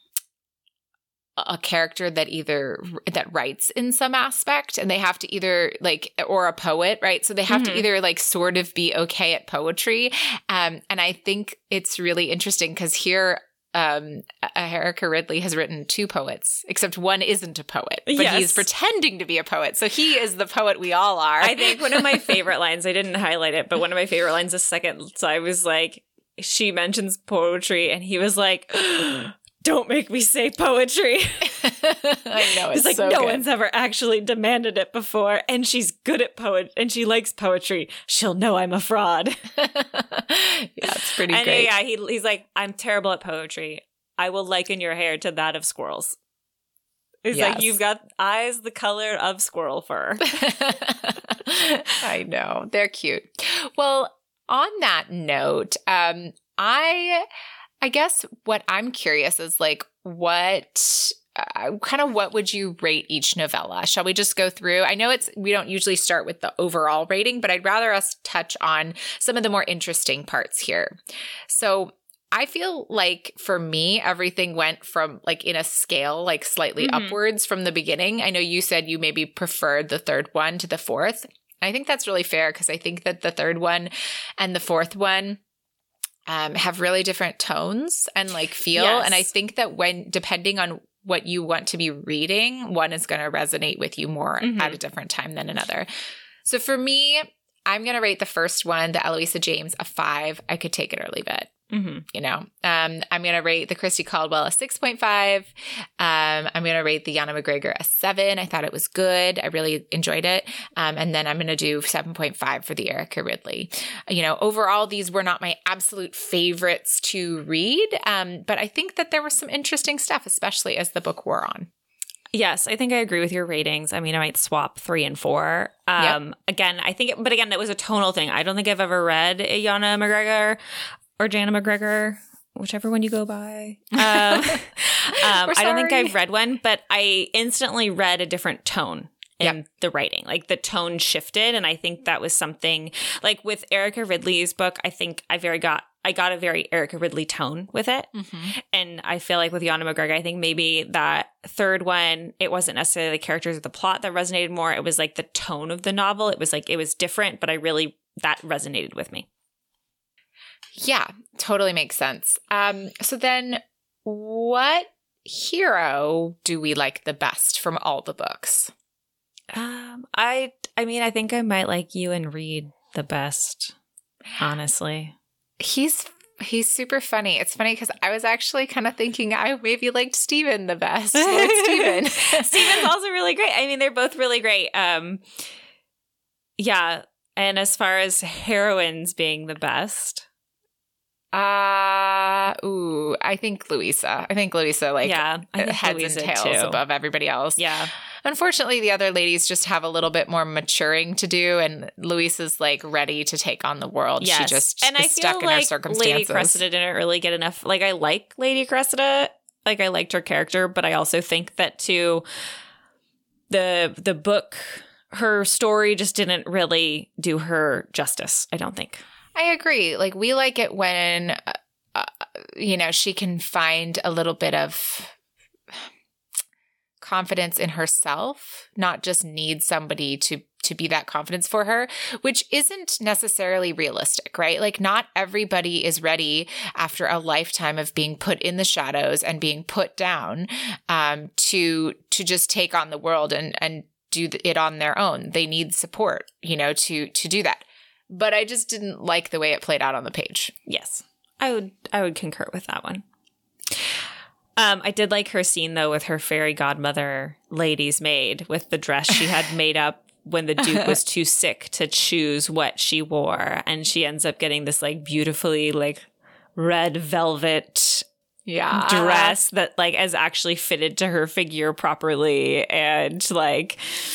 a character that either that writes in some aspect, and they have to either like, or a poet, right? So they have Mm-hmm. to either like sort of be okay at poetry. Um, and I think it's really interesting because here, um, Erica Ridley has written two poets, except one isn't a poet, but Yes. he's pretending to be a poet. So he is the poet we all are. I think one of my favorite lines, I didn't highlight it, but one of my favorite lines is second. So I was like, she mentions poetry, and he was like, "Don't make me say poetry." I know, it's He's like, so no good. one's ever actually demanded it before, and she's good at poet, and she likes poetry. She'll know I'm a fraud. Yeah, it's pretty And great. yeah, he, he's like, "I'm terrible at poetry. I will liken your hair to that of squirrels." He's Yes. like, "You've got eyes the color of squirrel fur." I know. They're cute. Well, on that note, um, I I guess what I'm curious is like what uh, kind of what would you rate each novella? Shall we just go through? I know it's we don't usually start with the overall rating, but I'd rather us touch on some of the more interesting parts here. So I feel like for me, everything went from like in a scale, like slightly Mhm. upwards from the beginning. I know you said you maybe preferred the third one to the fourth. I think that's really fair because I think that the third one and the fourth one um, have really different tones and like feel. Yes. And I think that when, depending on what you want to be reading, one is going to resonate with you more Mhm. at a different time than another. So for me, I'm going to rate the first one, the Eloisa James, a five. I could take it or leave it. Mm-hmm. You know, um, I'm going to rate the Christy Caldwell a six point five. Um, I'm going to rate the Yana McGregor a seven. I thought it was good. I really enjoyed it. Um, and then I'm going to do seven point five for the Erica Ridley. You know, overall, these were not my absolute favorites to read. Um, but I think that there was some interesting stuff, especially as the book wore on. Yes, I think I agree with your ratings. I mean, I might swap three and four. Um, Again, I think, but again, that was a tonal thing. I don't think I've ever read a Yana McGregor or Jana McGregor, whichever one you go by. Um, um, I don't think I've read one, but I instantly read a different tone in yep. the writing. Like the tone shifted, and I think that was something like with Erica Ridley's book. I think I very got I got a very Erica Ridley tone with it, mm-hmm. and I feel like with Jana McGregor, I think maybe that third one, it wasn't necessarily the characters or the plot that resonated more. It was like the tone of the novel. It was like it was different, but I really that resonated with me. Yeah, totally makes sense. Um, so then, what hero do we like the best from all the books? Um, I I mean, I think I might like Ewan Reed the best, honestly. He's he's super funny. It's funny because I was actually kind of thinking I maybe liked Steven the best. Like Steven. Steven's also really great. I mean, they're both really great. Um, yeah, and as far as heroines being the best, uh ooh, I think Louisa. I think Louisa like yeah, I think heads Louisa and tails too. above everybody else. Yeah. Unfortunately, the other ladies just have a little bit more maturing to do, and Louisa's like ready to take on the world. Yes. She just and is I feel stuck in like her circumstances. Lady Cressida didn't really get enough. Like I like Lady Cressida, like I liked her character, but I also think that too, the the book, her story just didn't really do her justice. I don't think. I agree. Like we like it when, uh, you know, she can find a little bit of confidence in herself, not just need somebody to to be that confidence for her, which isn't necessarily realistic, right? Like not everybody is ready after a lifetime of being put in the shadows and being put down um, to to just take on the world and and do it on their own. They need support, you know, to to do that. But I just didn't like the way it played out on the page. Yes, I would I would concur with that one. Um, I did like her scene, though, with her fairy godmother lady's maid with the dress she had made up when the Duke was too sick to choose what she wore. And she ends up getting this, like, beautifully, like, red velvet yeah. dress that, like, is actually fitted to her figure properly. And, like,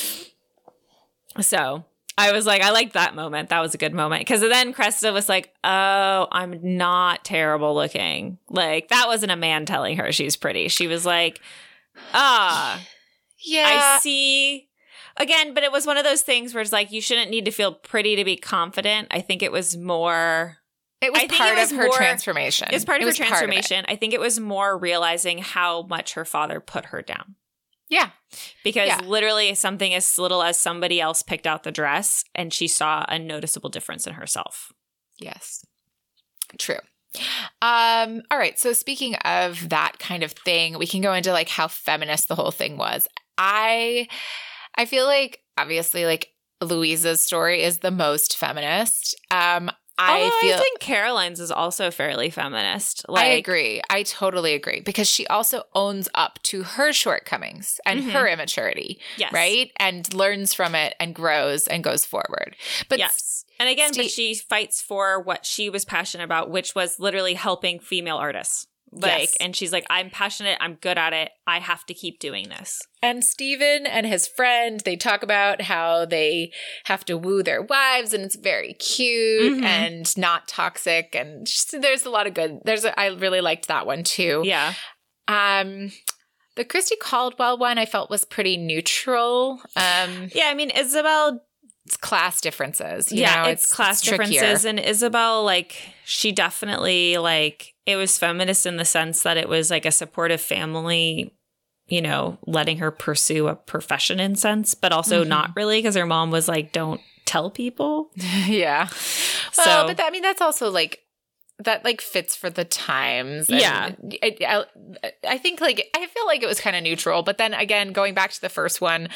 so I was like, I liked that moment. That was a good moment. Because then Cressida was like, oh, I'm not terrible looking. Like, that wasn't a man telling her she's pretty. She was like, ah, yeah, I see. Again, but it was one of those things where it's like, you shouldn't need to feel pretty to be confident. I think it was more... It was I think part it was of her more, transformation. It was part of it her was transformation. Part of I think it was more realizing how much her father put her down. Yeah. Because yeah. literally something as little as somebody else picked out the dress and she saw a noticeable difference in herself. Yes. True. Um, all right. So speaking of that kind of thing, we can go into like how feminist the whole thing was. I I feel like obviously like Louisa's story is the most feminist. Um I Although feel I think Caroline's is also fairly feminist. Like, I agree. I totally agree because she also owns up to her shortcomings and mm-hmm. her immaturity, yes. right? And learns from it and grows and goes forward. But yes. And again, Steve- but she fights for what she was passionate about, which was literally helping female artists. Like, yes. And she's like, I'm passionate. I'm good at it. I have to keep doing this. And Steven and his friend, they talk about how they have to woo their wives and it's very cute mm-hmm. and not toxic. And just, there's a lot of good. There's a, I really liked that one too. Yeah. Um, the Christy Caldwell one I felt was pretty neutral. Um, yeah. I mean, Isabel... It's class differences. You yeah, know, it's, it's class it's differences. And Isabel, like, she definitely, like, it was feminist in the sense that it was, like, a supportive family, you know, letting her pursue a profession in sense, but also mm-hmm. not really because her mom was like, don't tell people. yeah. So, well, but that, I mean, that's also, like, that, like, fits for the times. And yeah. I, I, I think, like, I feel like it was kind of neutral. But then, again, going back to the first one,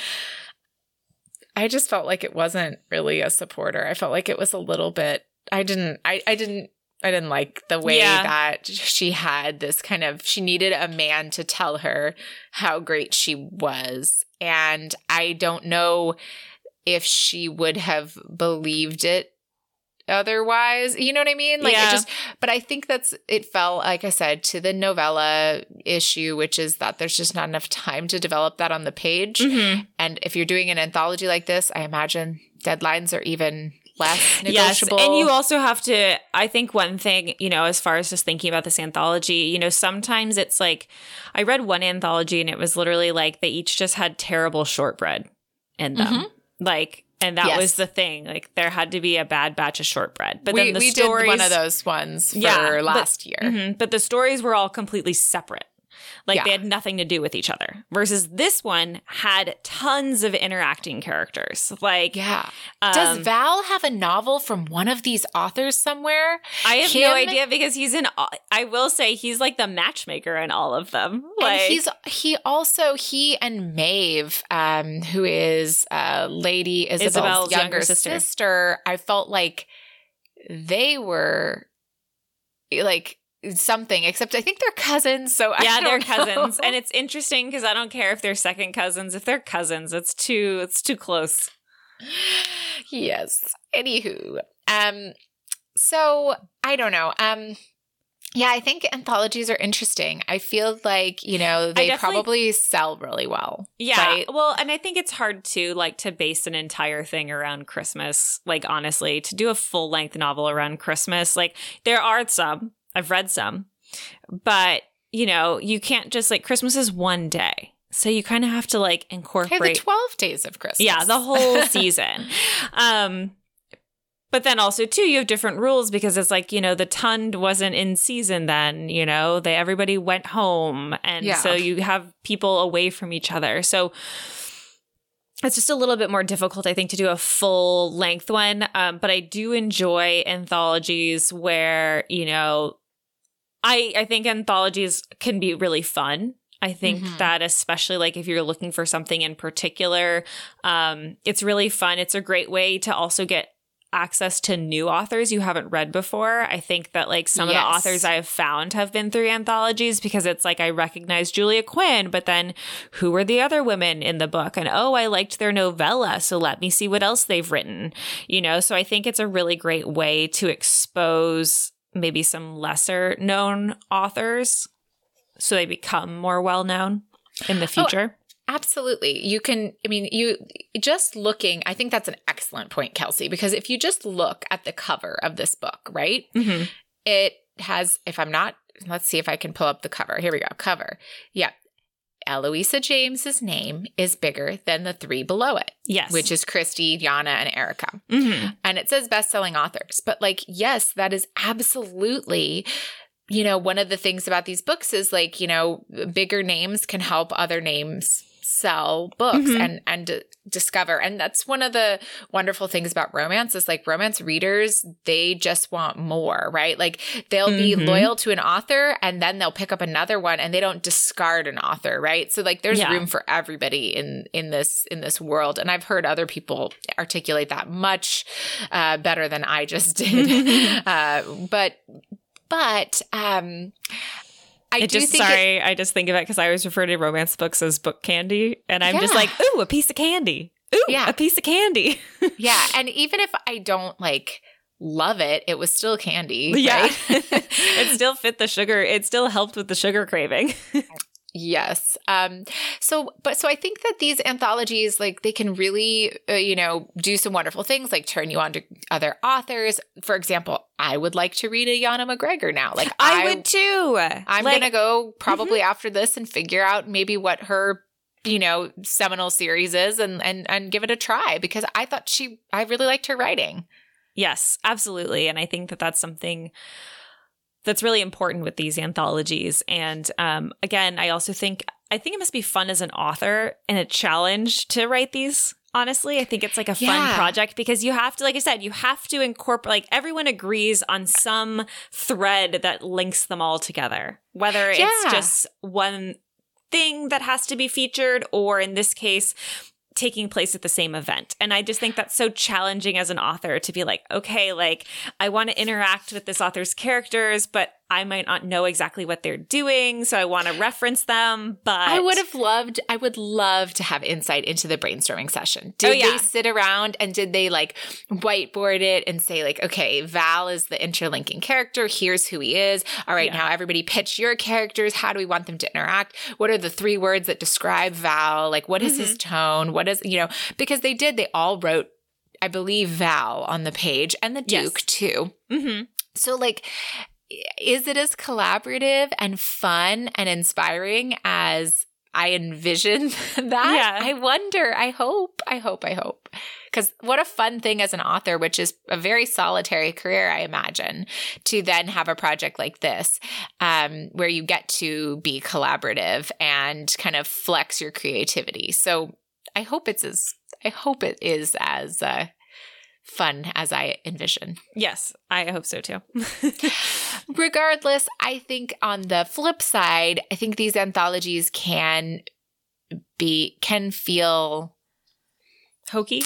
I just felt like it wasn't really a supporter. I felt like it was a little bit, I didn't, I, I didn't, I didn't like the way yeah. that she had this kind of, she needed a man to tell her how great she was. And I don't know if she would have believed it otherwise. You know what I mean? Like yeah. it just, but I think that's, it fell, like I said, to the novella issue, which is that there's just not enough time to develop that on the page. Mm-hmm. And if you're doing an anthology like this, I imagine deadlines are even less negotiable. Yes, and you also have to, I think one thing, you know, as far as just thinking about this anthology, you know, sometimes it's like, I read one anthology and it was literally like they each just had terrible shortbread in them. Mm-hmm. Like, and that yes. was the thing. Like, there had to be a bad batch of shortbread. But we, then the we stories, did one of those ones for yeah, last but, year. Mm-hmm, but the stories were all completely separate. Like, yeah. they had nothing to do with each other. Versus this one had tons of interacting characters. Like, yeah. Um, Does Val have a novel from one of these authors somewhere? I have Him? no idea because he's in, I will say he's like the matchmaker in all of them. Like, and he's, he also, he and Maeve, um, who is uh, Lady Isabel's, Isabel's younger, younger sister. sister, I felt like they were like, something, except I think they're cousins. So I yeah, don't they're know. cousins, and it's interesting because I don't care if they're second cousins. If they're cousins, it's too it's too close. Yes. Anywho, um, so I don't know. Um, yeah, I think anthologies are interesting. I feel like, you know, they probably sell really well. Yeah. Right? Well, and I think it's hard to like to base an entire thing around Christmas. Like, honestly, to do a full length novel around Christmas, like there are some. I've read some, but you know, you can't just like Christmas is one day. So you kind of have to like incorporate hey, the twelve days of Christmas. Yeah, the whole season. um, but then also too, you have different rules because it's like, you know, the Tund wasn't in season then, you know, they everybody went home. And yeah. so you have people away from each other. So it's just a little bit more difficult, I think, to do a full length one. Um, but I do enjoy anthologies where, you know, I I think anthologies can be really fun. I think mm-hmm. that especially like if you're looking for something in particular, um, it's really fun. It's a great way to also get access to new authors you haven't read before. I think that like some yes. of the authors I have found have been through anthologies because it's like I recognize Julia Quinn, but then who were the other women in the book? And oh, I liked their novella, so let me see what else they've written. You know, so I think it's a really great way to expose maybe some lesser known authors so they become more well known in the future. Oh, absolutely. You can, I mean, you just looking, I think that's an excellent point, Kelsey, because if you just look at the cover of this book, right? Mm-hmm. It has, if I'm not, let's see if I can pull up the cover. Here we go. Cover. Yeah. Eloisa James's name is bigger than the three below it. Yes. Which is Christy, Yana, and Erica. Mm-hmm. And it says best-selling authors. But like, yes, that is absolutely, you know, one of the things about these books is like, you know, bigger names can help other names sell books mm-hmm. and and d- discover. And that's one of the wonderful things about romance is like romance readers, they just want more, right? Like they'll mm-hmm. be loyal to an author and then they'll pick up another one and they don't discard an author, right? So like there's yeah. room for everybody in in this in this world. And I've heard other people articulate that much uh, better than I just did. uh, but but um I it do just, think sorry, it, I just think of it because I always refer to romance books as book candy. And I'm yeah. just like, ooh, a piece of candy. Ooh, yeah. a piece of candy. Yeah. And even if I don't like love it, it was still candy. Yeah. Right? It still fit the sugar. It still helped with the sugar craving. Yes. Um, so, but so I think that these anthologies, like they can really, uh, you know, do some wonderful things, like turn you on to other authors. For example, I would like to read a Yana McGregor now. Like I, I would too. I'm like, going to go probably mm-hmm. after this and figure out maybe what her, you know, seminal series is and, and, and give it a try because I thought she, I really liked her writing. Yes, absolutely. And I think that that's something that's really important with these anthologies. And um, again, I also think, I think it must be fun as an author and a challenge to write these. Honestly, I think it's like a fun yeah. project because you have to, like I said, you have to incorporate, like everyone agrees on some thread that links them all together, whether yeah. it's just one thing that has to be featured or in this case, taking place at the same event. And I just think that's so challenging as an author to be like, okay, like I want to interact with this author's characters, but I might not know exactly what they're doing. So I want to reference them, but I would have loved, I would love to have insight into the brainstorming session. Did oh, yeah. they sit around and did they like whiteboard it and say like, okay, Val is the interlinking character. Here's who he is. All right. Yeah. Now everybody pitch your characters. How do we want them to interact? What are the three words that describe Val? Like what is mm-hmm. his tone? What is, you know, because they did, they all wrote I believe, Val on the page and the Duke Yes. too. Mm-hmm. So like, is it as collaborative and fun and inspiring as I envision that? Yeah. I wonder. I hope. I hope. I hope. Because what a fun thing as an author, which is a very solitary career, I imagine, to then have a project like this um, where you get to be collaborative and kind of flex your creativity. So I hope it's as I hope it is as uh, fun as I envision. Yes, I hope so too. Regardless, I think on the flip side, I think these anthologies can be can feel Hokey?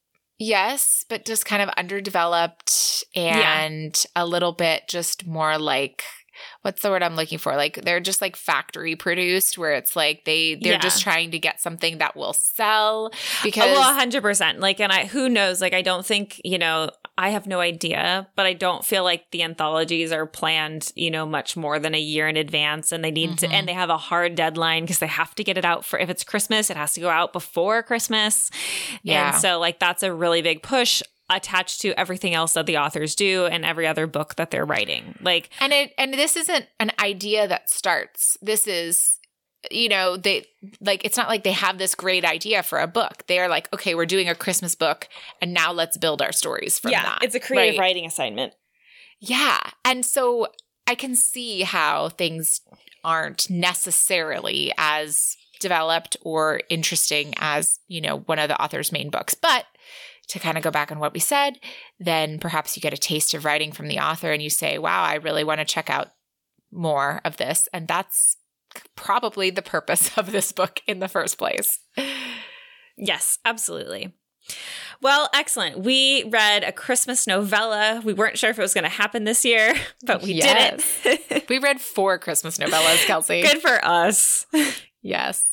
yes, but just kind of underdeveloped and a little bit just more like what's the word I'm looking for? Like they're just like factory produced where it's like they they're Yeah. just trying to get something that will sell because Oh, well, one hundred percent. Like, and I, who knows? Like, I don't think, you know, I have no idea, but I don't feel like the anthologies are planned, you know, much more than a year in advance. And they need to, Mhm. and they have a hard deadline because they have to get it out for, if it's Christmas, it has to go out before Christmas. Yeah. And so, like, that's a really big push attached to everything else that the authors do and every other book that they're writing. Like, And it and this isn't an idea that starts. This is, you know, they like it's not like they have this great idea for a book. They are like, okay, we're doing a Christmas book, and now let's build our stories from that. it's a creative right? writing assignment. Yeah, and so I can see how things aren't necessarily as developed or interesting as, you know, one of the author's main books, but to kind of go back on what we said, then perhaps you get a taste of writing from the author and you say, wow, I really want to check out more of this. And that's probably the purpose of this book in the first place. Yes, absolutely. Well, excellent. We read a Christmas novella. We weren't sure if it was going to happen this year, but we Yes. did it. We read four Christmas novellas, Kelsey. Good for us. Yes.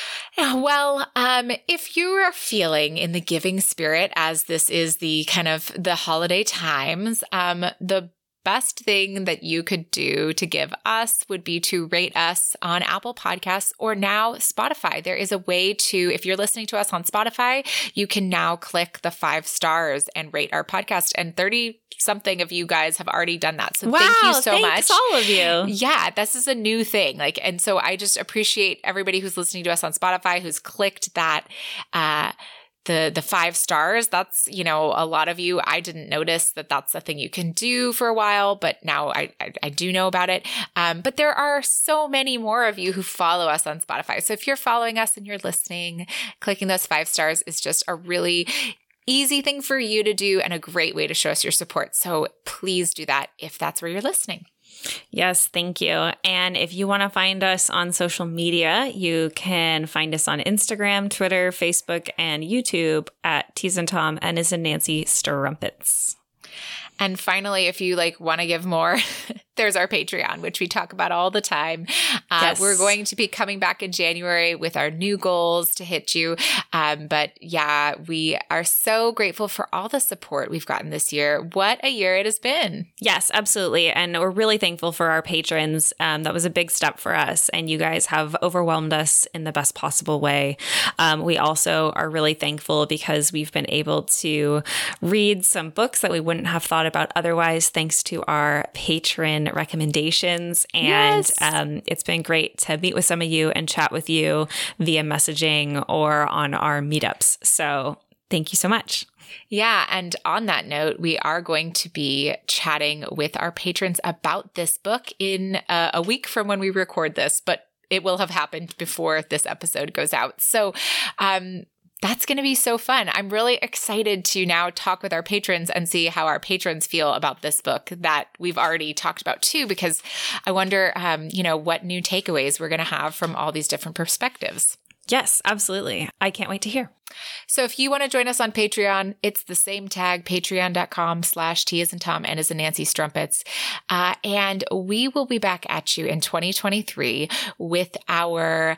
Well, um, if you are feeling in the giving spirit, as this is the kind of the holiday times, um, the best thing that you could do to give us would be to rate us on Apple Podcasts or now Spotify. There is a way to, if you're listening to us on Spotify, you can now click the five stars and rate our podcast. And thirty something of you guys have already done that. So wow, thank you so thanks much. all of you. Yeah, this is a new thing. Like, and so I just appreciate everybody who's listening to us on Spotify who's clicked that, uh, the the five stars. That's, you know, a lot of you. I didn't notice that that's a thing you can do for a while, but now I I, I do know about it. Um, but there are so many more of you who follow us on Spotify. So if you're following us and you're listening, clicking those five stars is just a really easy thing for you to do and a great way to show us your support. So please do that if that's where you're listening. Yes, thank you. And if you want to find us on social media, you can find us on Instagram, Twitter, Facebook, and YouTube at Tease and Tom and Is and Nancy Strumpets. And finally, if you like want to give more, there's our Patreon, which we talk about all the time. Uh, Yes. We're going to be coming back in January with our new goals to hit you. Um, but yeah, we are so grateful for all the support we've gotten this year. What a year it has been. Yes, absolutely. And we're really thankful for our patrons. Um, that was a big step for us. And you guys have overwhelmed us in the best possible way. Um, we also are really thankful because we've been able to read some books that we wouldn't have thought about otherwise, thanks to our patron recommendations. And Yes. um, it's been great to meet with some of you and chat with you via messaging or on our meetups. So thank you so much. Yeah. And on that note, we are going to be chatting with our patrons about this book in uh, a week from when we record this, but it will have happened before this episode goes out. So, um, that's going to be so fun. I'm really excited to now talk with our patrons and see how our patrons feel about this book that we've already talked about too, because I wonder, um, you know, what new takeaways we're going to have from all these different perspectives. Yes, absolutely. I can't wait to hear. So if you want to join us on Patreon, it's the same tag, patreon.com slash T as in Tom and as in Nancy Strumpets. Uh, and we will be back at you in twenty twenty-three with our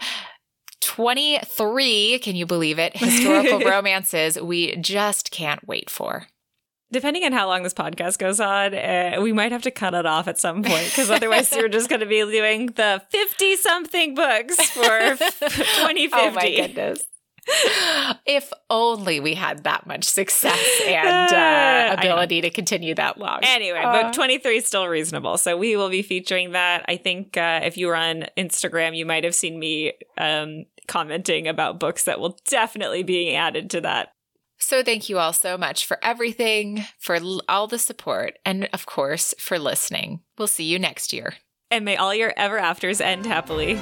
twenty-three, can you believe it, historical romances we just can't wait for. Depending on how long this podcast goes on, uh, we might have to cut it off at some point because otherwise we're just going to be doing the fifty-something books for twenty fifty. Oh my goodness. If only we had that much success and uh, ability to continue that long. Anyway, uh, book twenty-three is still reasonable. So we will be featuring that. I think uh, if you were on Instagram, you might have seen me um, commenting about books that will definitely be added to that. So thank you all so much for everything, for l- all the support, and of course, for listening. We'll see you next year. And may all your ever afters end happily.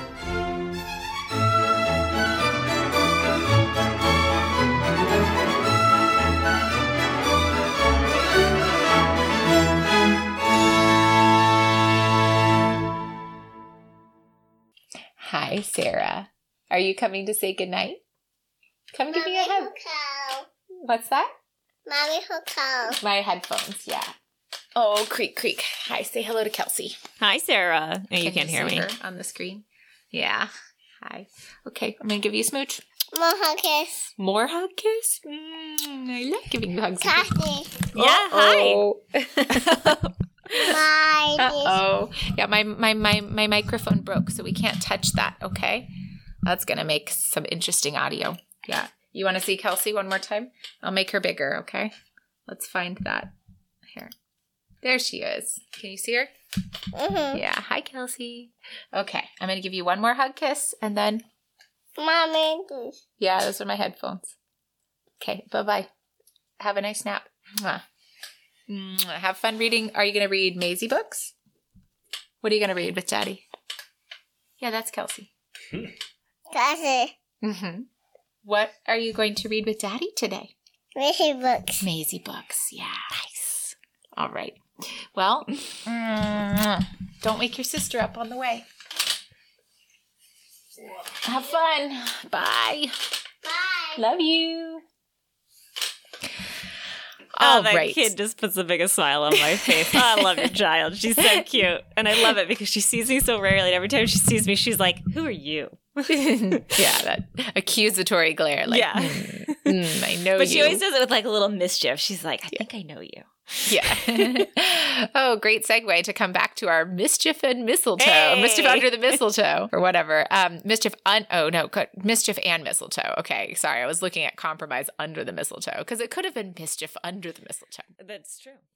Hi, Sarah. Are you coming to say goodnight? Come give me a hug. What's that? Mommy hotel. My headphones, yeah. Oh, creak, creak. Hi, say hello to Kelsey. Hi, Sarah. Oh, you Can can't hear see me. her on the screen? Yeah. Hi. Okay, I'm going to give you a smooch. More hug kiss. More hug kiss? Mm, I like giving you hugs. Cassie. Yeah, Uh-oh. My Uh-oh. Yeah, my, my, my, my microphone broke, so we can't touch that, okay? That's going to make some interesting audio. Yeah. You want to see Kelsey one more time? I'll make her bigger, okay? Let's find that. Here. There she is. Can you see her? Mm-hmm. Yeah. Hi, Kelsey. Okay. I'm going to give you one more hug kiss, and then, Mommy. yeah, those are my headphones. Okay. Bye-bye. Have a nice nap. Mwah. Mwah. Have fun reading. Are you going to read Maisie books? What are you going to read with Daddy? Yeah, that's Kelsey. Cassie. Mm-hmm. What are you going to read with Daddy today? Missy books. Maisie books. Yeah. Nice. All right. Well, mm, don't wake your sister up on the way. Have fun. Bye. Bye. Love you. Oh, All that right. kid just puts the biggest smile on my face. Oh, I love your child. She's so cute. And I love it because she sees me so rarely. And every time she sees me, she's like, who are you? Yeah, that accusatory glare. Like, Yeah. mm, mm, I know But you. she always does it with like a little mischief. She's like, I think I know you. Yeah. Oh, great segue to come back to our mischief and mistletoe. Hey! Mischief under the mistletoe or whatever. Um, mischief un- oh no, co- mischief and mistletoe. Okay, sorry. I was looking at compromise under the mistletoe because it could have been mischief under the mistletoe. That's true.